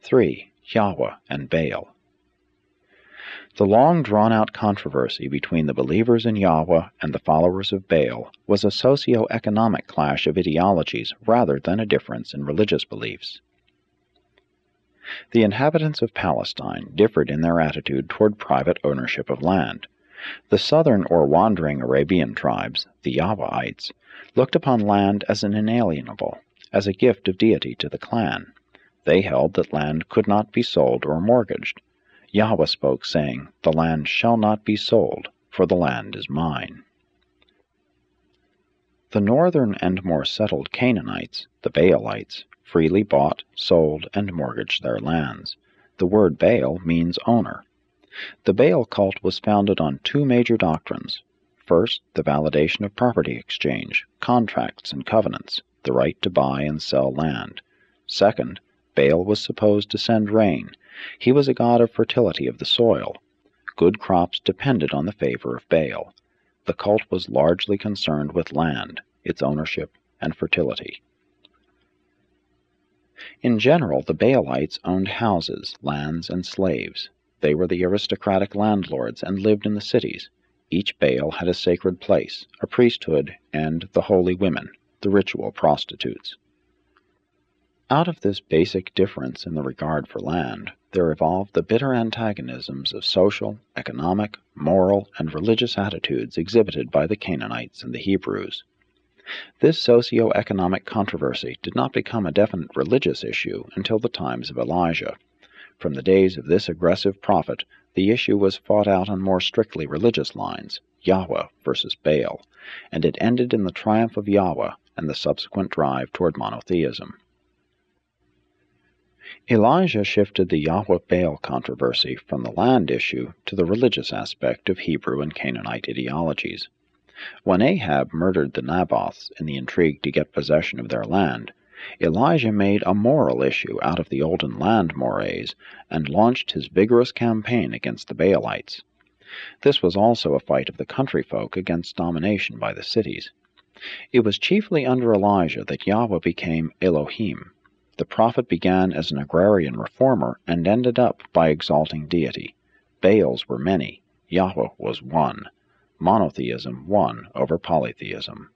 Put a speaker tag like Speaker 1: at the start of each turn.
Speaker 1: 3. Yahweh and Baal. The long drawn-out controversy between the believers in Yahweh and the followers of Baal was a socio-economic clash of ideologies rather than a difference in religious beliefs. The inhabitants of Palestine differed in their attitude toward private ownership of land. The southern or wandering Arabian tribes, the Yahweites, looked upon land as an inalienable, as a gift of deity to the clan. They held that land could not be sold or mortgaged. Yahweh spoke, saying, "The land shall not be sold, for the land is mine." The northern and more settled Canaanites, the Baalites, freely bought, sold, and mortgaged their lands. The word Baal means owner. The Baal cult was founded on two major doctrines. First, the validation of property exchange, contracts and covenants, the right to buy and sell land. Second, Baal was supposed to send rain. He was a god of fertility of the soil. Good crops depended on the favor of Baal. The cult was largely concerned with land, its ownership, and fertility. In general, the Baalites owned houses, lands, and slaves. They were the aristocratic landlords and lived in the cities. Each Baal had a sacred place, a priesthood, and the holy women, the ritual prostitutes. Out of this basic difference in the regard for land, there evolved the bitter antagonisms of social, economic, moral, and religious attitudes exhibited by the Canaanites and the Hebrews. This socio-economic controversy did not become a definite religious issue until the times of Elijah. From the days of this aggressive prophet, the issue was fought out on more strictly religious lines, Yahweh versus Baal, and it ended in the triumph of Yahweh and the subsequent drive toward monotheism. Elijah shifted the Yahweh-Baal controversy from the land issue to the religious aspect of Hebrew and Canaanite ideologies. When Ahab murdered the Naboths in the intrigue to get possession of their land, Elijah made a moral issue out of the olden land mores and launched his vigorous campaign against the Baalites. This was also a fight of the country folk against domination by the cities. It was chiefly under Elijah that Yahweh became Elohim. The prophet began as an agrarian reformer and ended up by exalting deity. Baals were many, Yahweh was one. Monotheism won over polytheism.